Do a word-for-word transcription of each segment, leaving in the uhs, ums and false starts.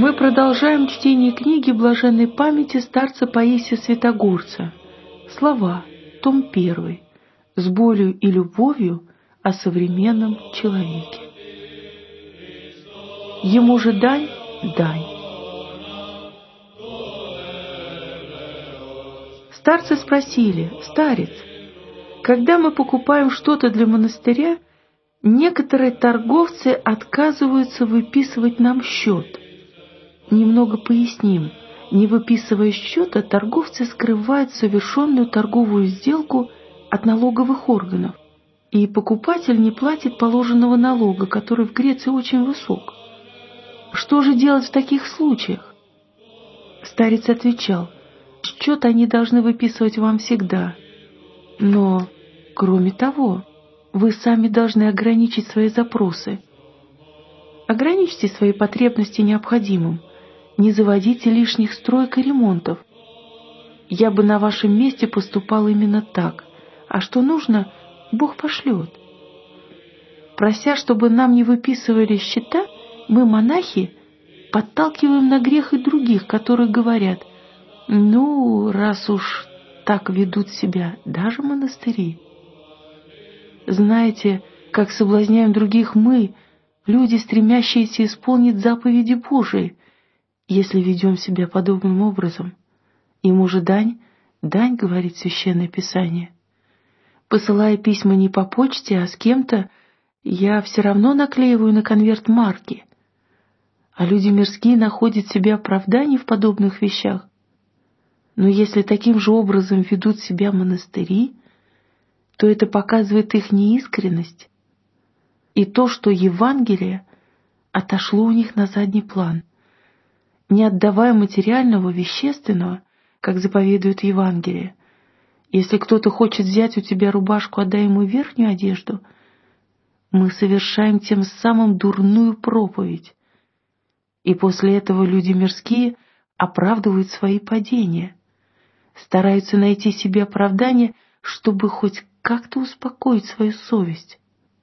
Мы продолжаем чтение книги блаженной памяти старца Паисия Святогорца. Слова, том первый. С болью и любовью о современном человеке. Ему же дань, дань. Старцы спросили: «Старец, когда мы покупаем что-то для монастыря, некоторые торговцы отказываются выписывать нам счет. Немного поясним. Не выписывая счета, торговцы скрывают совершенную торговую сделку от налоговых органов, и покупатель не платит положенного налога, который в Греции очень высок. Что же делать в таких случаях?» Старец отвечал: «Счет они должны выписывать вам всегда. Но, кроме того, вы сами должны ограничить свои запросы. Ограничьте свои потребности необходимым. Не заводите лишних строек и ремонтов. Я бы на вашем месте поступал именно так. А что нужно, Бог пошлет. Прося, чтобы нам не выписывали счета, мы, монахи, подталкиваем на грех и других, которые говорят: ну, раз уж так ведут себя даже монастыри. Знаете, как соблазняем других мы, люди, стремящиеся исполнить заповеди Божии, если ведем себя подобным образом. Ему же дань, дань, говорит Священное Писание. Посылая письма не по почте, а с кем-то, я все равно наклеиваю на конверт марки. А люди мирские находят себе оправдание в подобных вещах. Но если таким же образом ведут себя монастыри, то это показывает их неискренность и то, что Евангелие отошло у них на задний план. Не отдавая материального, вещественного, как заповедует Евангелие. Если кто-то хочет взять у тебя рубашку, отдай ему верхнюю одежду. Мы совершаем тем самым дурную проповедь. И после этого люди мирские оправдывают свои падения, стараются найти себе оправдание, чтобы хоть как-то успокоить свою совесть.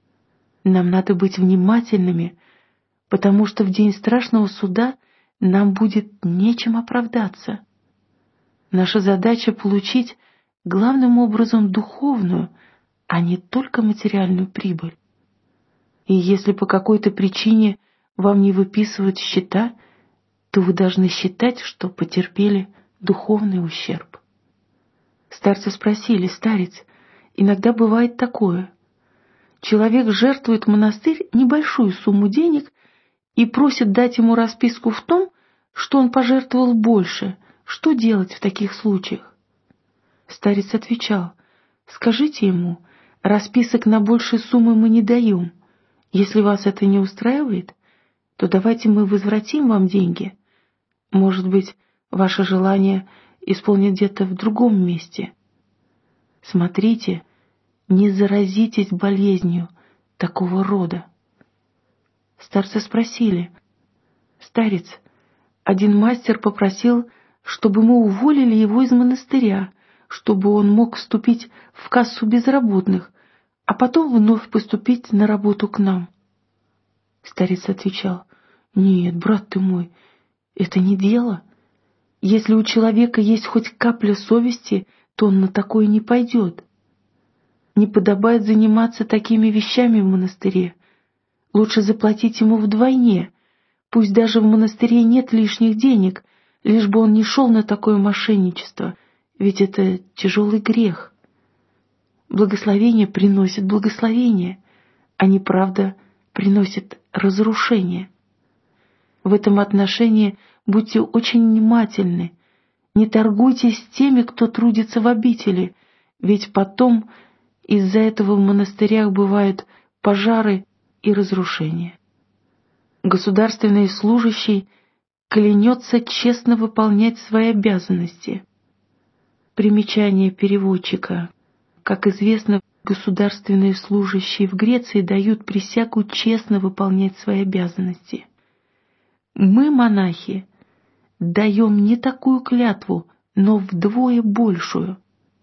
Нам надо быть внимательными, потому что в день страшного суда нам будет нечем оправдаться. Наша задача — получить главным образом духовную, а не только материальную прибыль. И если по какой-то причине вам не выписывают счета, то вы должны считать, что потерпели духовный ущерб. Старцы спросили: «Старец, иногда бывает такое. Человек жертвует в монастырь небольшую сумму денег и просит дать ему расписку в том, что он пожертвовал больше. Что делать в таких случаях?» Старец отвечал: «Скажите ему, расписок на большие суммы мы не даем. Если вас это не устраивает, то давайте мы возвратим вам деньги. Может быть, ваше желание исполнить где-то в другом месте. Смотрите, не заразитесь болезнью такого рода». Старцы спросили: «Старец, один мастер попросил, чтобы мы уволили его из монастыря, чтобы он мог вступить в кассу безработных, а потом вновь поступить на работу к нам». Старец отвечал: «Нет, брат ты мой, это не дело. Если у человека есть хоть капля совести, то он на такое не пойдет. Не подобает заниматься такими вещами в монастыре. Лучше заплатить ему вдвойне. Пусть даже в монастыре нет лишних денег, лишь бы он не шел на такое мошенничество, ведь это тяжелый грех. Благословение приносит благословение, а неправда приносит разрушение. В этом отношении будьте очень внимательны. Не торгуйтесь с теми, кто трудится в обители, ведь потом из-за этого в монастырях бывают пожары и разрушения. Государственный служащий клянется честно выполнять свои обязанности. Примечание переводчика. Как известно, государственные служащие в Греции дают присягу честно выполнять свои обязанности. Мы, монахи, даем не такую клятву, но вдвое большую.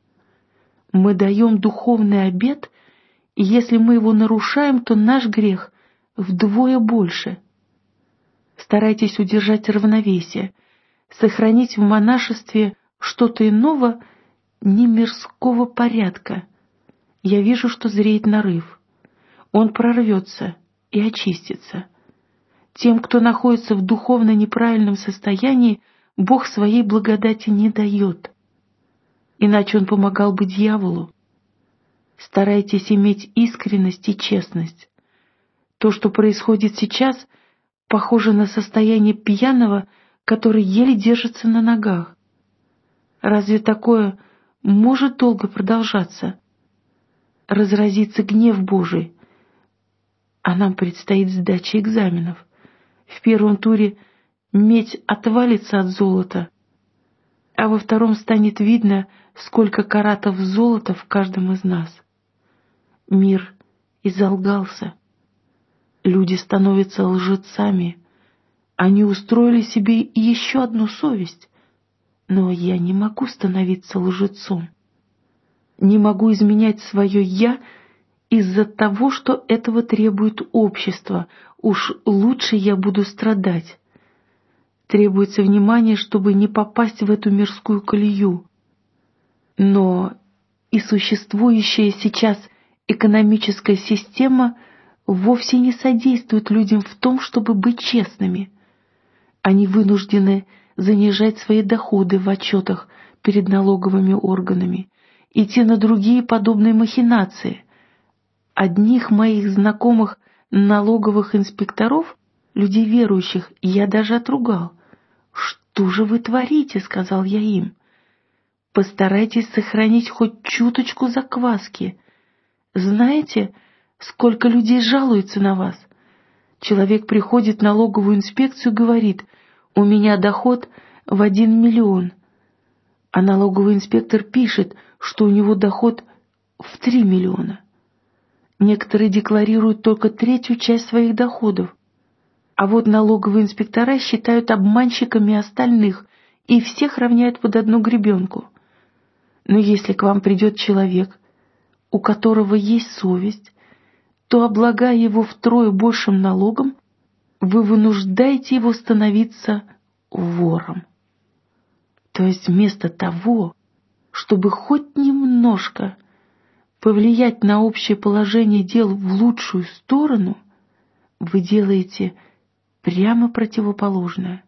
Мы даем духовный обет, и если мы его нарушаем, то наш грех вдвое больше. Старайтесь удержать равновесие, сохранить в монашестве что-то иного, не мирского порядка. Я вижу, что зреет нарыв. Он прорвется и очистится. Тем, кто находится в духовно неправильном состоянии, Бог своей благодати не дает. Иначе Он помогал бы дьяволу. Старайтесь иметь искренность и честность. То, что происходит сейчас, похоже на состояние пьяного, который еле держится на ногах. Разве такое может долго продолжаться? Разразится гнев Божий, а нам предстоит сдача экзаменов. В первом туре медь отвалится от золота, а во втором станет видно, сколько каратов золота в каждом из нас. Мир изолгался. Люди становятся лжецами. Они устроили себе еще одну совесть. Но я не могу становиться лжецом. Не могу изменять свое «я» из-за того, что этого требует общество. Уж лучше я буду страдать. Требуется внимание, чтобы не попасть в эту мирскую колею. Но и существующая сейчас экономическая система вовсе не содействует людям в том, чтобы быть честными. Они вынуждены занижать свои доходы в отчетах перед налоговыми органами, идти на другие подобные махинации. Одних моих знакомых налоговых инспекторов, людей верующих, я даже отругал. «Что же вы творите?» — сказал я им. «Постарайтесь сохранить хоть чуточку закваски. Знаете, сколько людей жалуется на вас? Человек приходит в налоговую инспекцию и говорит: «У меня доход в один миллион». А налоговый инспектор пишет, что у него доход в три миллиона. Некоторые декларируют только третью часть своих доходов. А вот налоговые инспектора считают обманщиками остальных и всех равняют под одну гребенку. Но если к вам придет человек, у которого есть совесть, то, облагая его втрое большим налогом, вы вынуждаете его становиться вором. То есть вместо того, чтобы хоть немножко повлиять на общее положение дел в лучшую сторону, вы делаете прямо противоположное.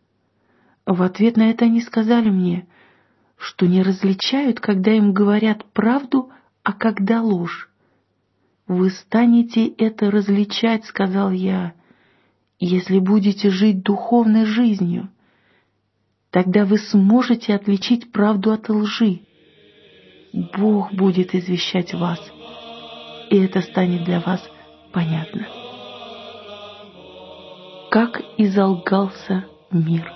В ответ на это они сказали мне, что не различают, когда им говорят правду, а когда ложь. «Вы станете это различать, — сказал я, — если будете жить духовной жизнью. Тогда вы сможете отличить правду от лжи. Бог будет извещать вас, и это станет для вас понятно». Как изолгался мир.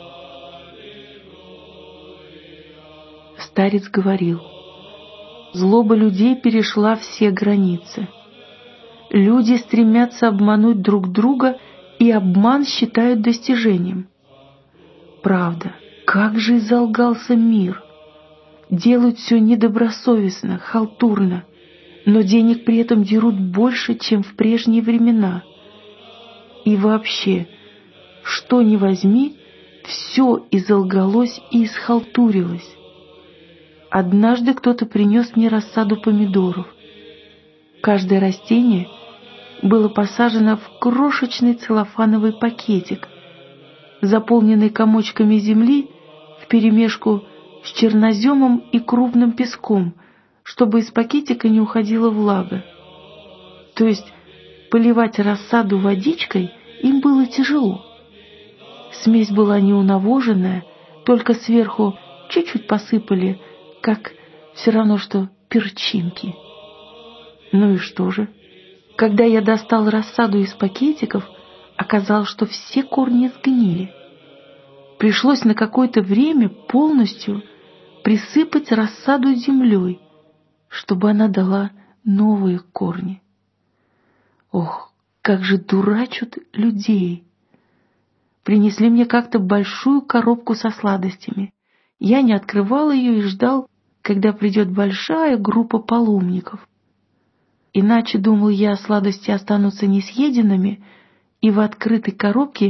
Старец говорил: злоба людей перешла все границы. Люди стремятся обмануть друг друга, и обман считают достижением. Правда, как же изолгался мир! Делают все недобросовестно, халтурно, но денег при этом дерут больше, чем в прежние времена. И вообще, что ни возьми, все изолгалось и исхалтурилось. Однажды кто-то принес мне рассаду помидоров. Каждое растение было посажено в крошечный целлофановый пакетик, заполненный комочками земли вперемешку с черноземом и крупным песком, чтобы из пакетика не уходила влага. То есть поливать рассаду водичкой им было тяжело. Смесь была неунавоженная, только сверху чуть-чуть посыпали, как все равно, что перчинки. Ну и что же? Когда я достал рассаду из пакетиков, оказалось, что все корни сгнили. Пришлось на какое-то время полностью присыпать рассаду землей, чтобы она дала новые корни. Ох, как же дурачат людей! Принесли мне как-то большую коробку со сладостями. Я не открывал ее и ждал, когда придет большая группа паломников. Иначе, думал я, сладости останутся несъеденными, и в открытой коробке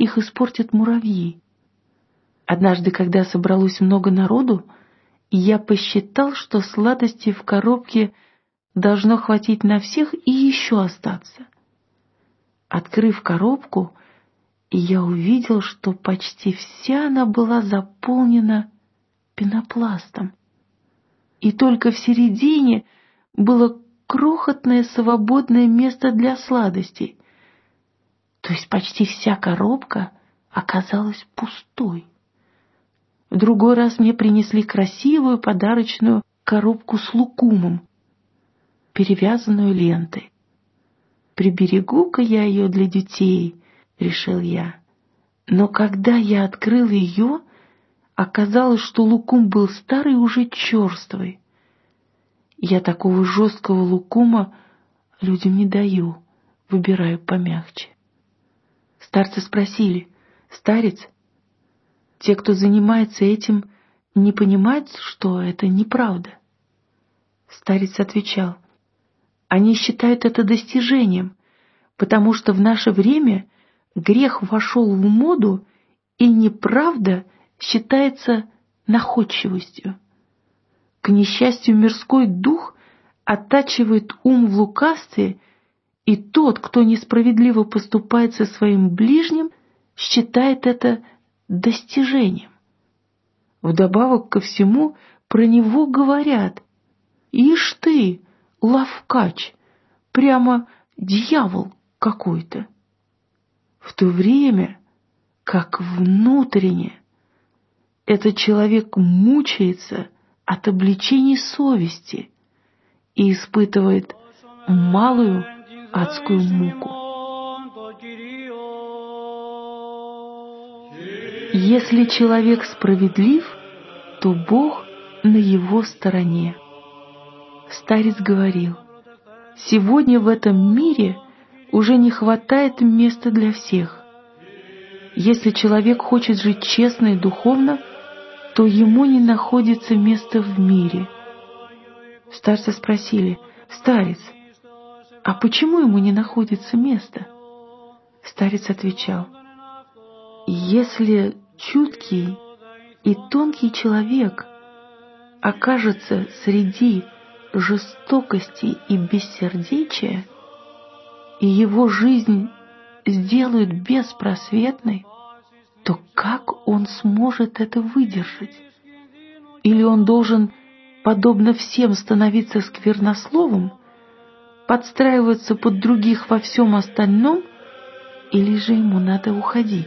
их испортят муравьи. Однажды, когда собралось много народу, я посчитал, что сладостей в коробке должно хватить на всех и еще остаться. Открыв коробку, я увидел, что почти вся она была заполнена пенопластом. И только в середине было крохотное свободное место для сладостей. То есть почти вся коробка оказалась пустой. В другой раз мне принесли красивую подарочную коробку с лукумом, перевязанную лентой. «Приберегу-ка я ее для детей», — решил я. Но когда я открыл ее, оказалось, что лукум был старый и уже черствый. Я такого жесткого лукума людям не даю, выбираю помягче. Старцы спросили: «Старец, те, кто занимается этим, не понимают, что это неправда?» Старец отвечал: «Они считают это достижением, потому что в наше время грех вошел в моду, и неправда считается находчивостью. К несчастью, мирской дух оттачивает ум в лукавстве, и тот, кто несправедливо поступает со своим ближним, считает это достижением. Вдобавок ко всему про него говорят: «Ишь ты, ловкач, прямо дьявол какой-то», в то время как внутренне этот человек мучается от обличений совести и испытывает малую адскую муку. Если человек справедлив, то Бог на его стороне. Старец говорил: «Сегодня в этом мире уже не хватает места для всех. Если человек хочет жить честно и духовно, то ему не находится места в мире». Старцы спросили: «Старец, а почему ему не находится места?» Старец отвечал: «Если чуткий и тонкий человек окажется среди жестокости и бессердечия, и его жизнь сделают беспросветной, то как он сможет это выдержать? Или он должен, подобно всем, становиться сквернословом, подстраиваться под других во всем остальном, или же ему надо уходить?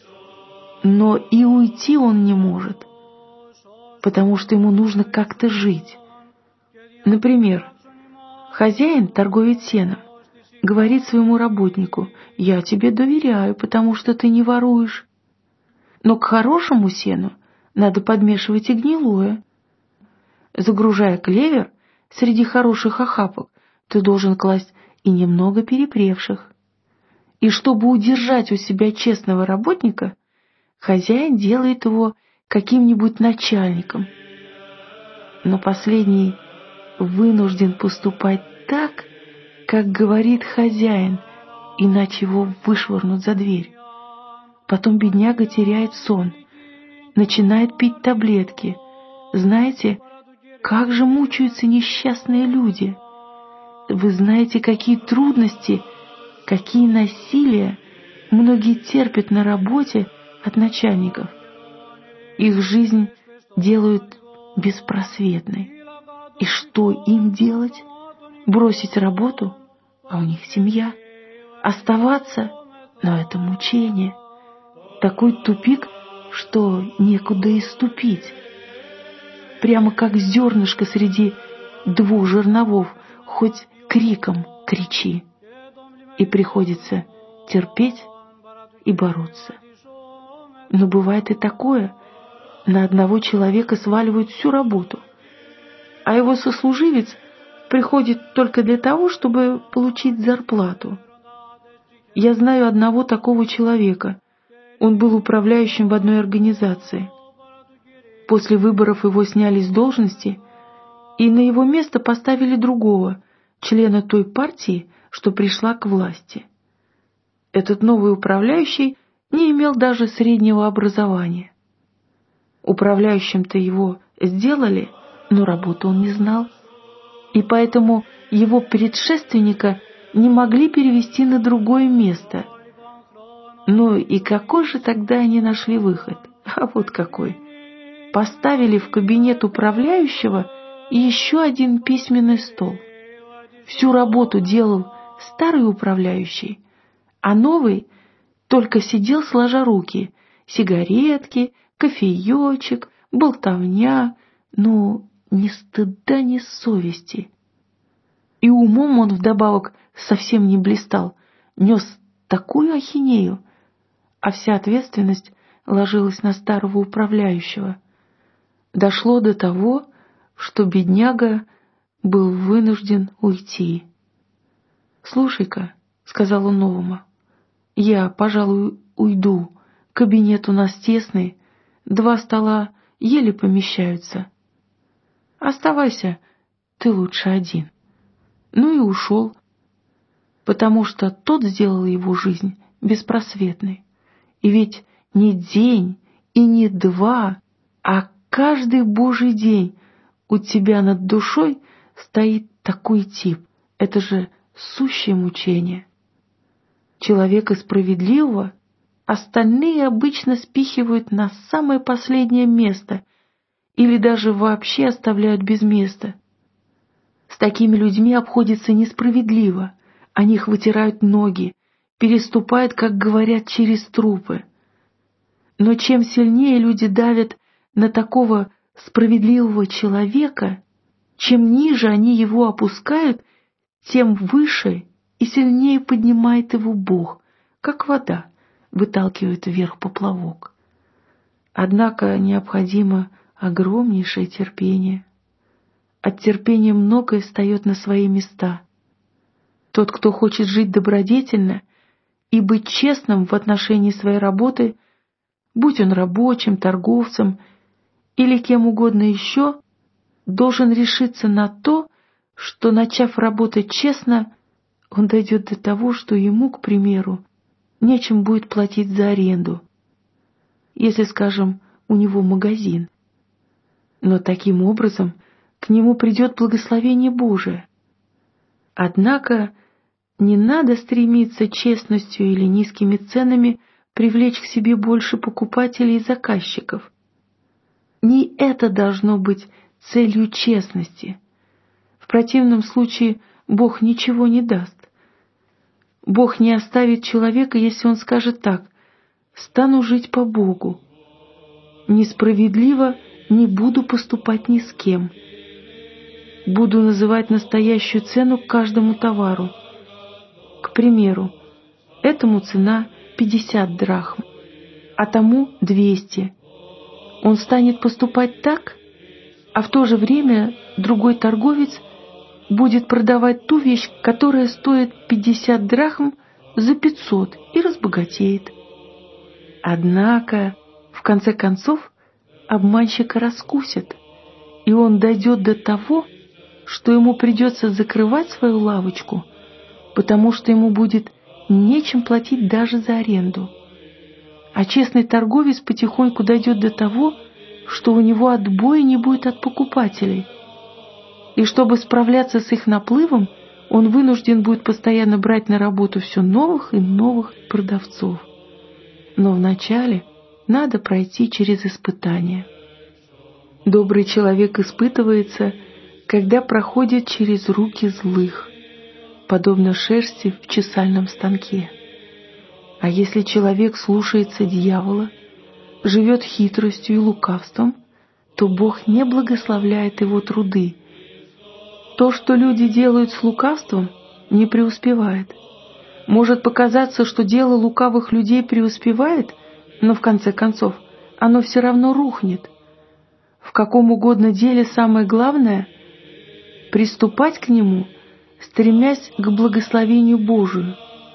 Но и уйти он не может, потому что ему нужно как-то жить. Например, хозяин, торговец сеном, говорит своему работнику: «Я тебе доверяю, потому что ты не воруешь. Но к хорошему сену надо подмешивать и гнилое. Загружая клевер среди хороших охапок, ты должен класть и немного перепревших. И чтобы удержать у себя честного работника, хозяин делает его каким-нибудь начальником. Но последний вынужден поступать так, как говорит хозяин, иначе его вышвырнут за дверь. Потом бедняга теряет сон, начинает пить таблетки. Знаете, как же мучаются несчастные люди? Вы знаете, какие трудности, какие насилия многие терпят на работе от начальников. Их жизнь делают беспросветной. И что им делать? Бросить работу? А у них семья. Оставаться? Но это мучение. Такой тупик, что некуда и ступить. Прямо как зернышко среди двух жерновов, хоть криком кричи. И приходится терпеть и бороться. Но бывает и такое: на одного человека сваливают всю работу, а его сослуживец приходит только для того, чтобы получить зарплату. Я знаю одного такого человека. Он был управляющим в одной организации. После выборов его сняли с должности, и на его место поставили другого, члена той партии, что пришла к власти. Этот новый управляющий не имел даже среднего образования. Управляющим-то его сделали, но работу он не знал, и поэтому его предшественника не могли перевести на другое место. Ну и какой же тогда они нашли выход? А вот какой. Поставили в кабинет управляющего еще один письменный стол. Всю работу делал старый управляющий, а новый только сидел сложа руки. Сигаретки, кофеечек, болтовня, ну, ни стыда, ни совести. И умом он вдобавок совсем не блистал, нес такую ахинею, а вся ответственность ложилась на старого управляющего. Дошло до того, что бедняга был вынужден уйти. «Слушай-ка», — сказал он новому, — «я, пожалуй, уйду. Кабинет у нас тесный, два стола еле помещаются. Оставайся, ты лучше один». Ну и ушел, потому что тот сделал его жизнь беспросветной. И ведь не день и не два, а каждый божий день у тебя над душой стоит такой тип. Это же сущее мучение. Человека справедливого остальные обычно спихивают на самое последнее место или даже вообще оставляют без места. С такими людьми обходятся несправедливо, о них вытирают ноги, переступают, как говорят, через трупы. Но чем сильнее люди давят на такого справедливого человека, чем ниже они его опускают, тем выше и сильнее поднимает его Бог, как вода выталкивает вверх поплавок. Однако необходимо огромнейшее терпение. От терпения многое встает на свои места. Тот, кто хочет жить добродетельно и быть честным в отношении своей работы, будь он рабочим, торговцем или кем угодно еще, должен решиться на то, что, начав работать честно, он дойдет до того, что ему, к примеру, нечем будет платить за аренду, если, скажем, у него магазин. Но таким образом к нему придет благословение Божие. Однако не надо стремиться честностью или низкими ценами привлечь к себе больше покупателей и заказчиков. Не это должно быть целью честности. В противном случае Бог ничего не даст. Бог не оставит человека, если он скажет так: «Стану жить по Богу. Несправедливо не буду поступать ни с кем. Буду называть настоящую цену каждому товару. К примеру, этому цена пятьдесят драхм, а тому двести. Он станет поступать так, а в то же время другой торговец будет продавать ту вещь, которая стоит пятьдесят драхм, за пятьсот и разбогатеет. Однако, в конце концов, обманщика раскусят, и он дойдет до того, что ему придется закрывать свою лавочку, потому что ему будет нечем платить даже за аренду. А честный торговец потихоньку дойдет до того, что у него отбоя не будет от покупателей. И чтобы справляться с их наплывом, он вынужден будет постоянно брать на работу все новых и новых продавцов. Но вначале надо пройти через испытания. Добрый человек испытывается, когда проходит через руки злых, подобно шерсти в чесальном станке. А если человек слушается дьявола, живет хитростью и лукавством, то Бог не благословляет его труды. То, что люди делают с лукавством, не преуспевает. Может показаться, что дело лукавых людей преуспевает, но в конце концов оно все равно рухнет. В каком угодно деле самое главное — приступать к нему, стремясь к благословению Божию.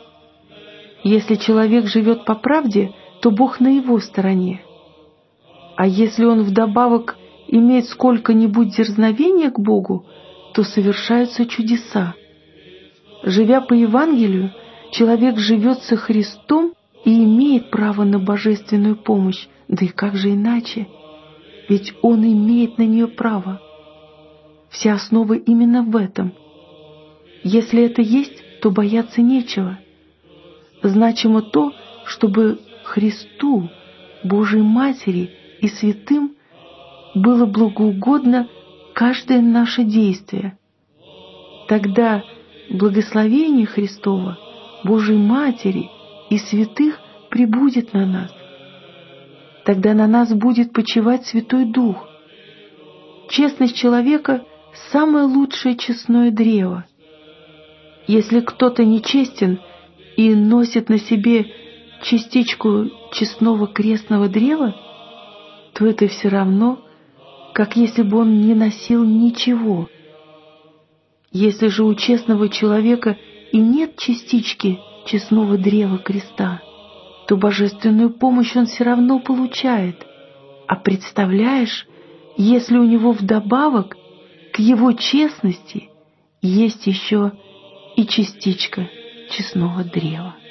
Если человек живет по правде, то Бог на его стороне. А если он вдобавок имеет сколько-нибудь дерзновения к Богу, то совершаются чудеса. Живя по Евангелию, человек живет со Христом и имеет право на божественную помощь, да и как же иначе? Ведь он имеет на нее право. Вся основа именно в этом. Если это есть, то бояться нечего. Значимо то, чтобы Христу, Божьей Матери и святым было благоугодно каждое наше действие. Тогда благословение Христово, Божьей Матери и святых прибудет на нас. Тогда на нас будет почивать Святой Дух. Честность человека — самое лучшее честное древо. Если кто-то нечестен и носит на себе частичку честного крестного древа, то это все равно, как если бы он не носил ничего. Если же у честного человека и нет частички честного древа креста, то божественную помощь он все равно получает. А представляешь, если у него вдобавок к его честности есть еще и частичка честного древа.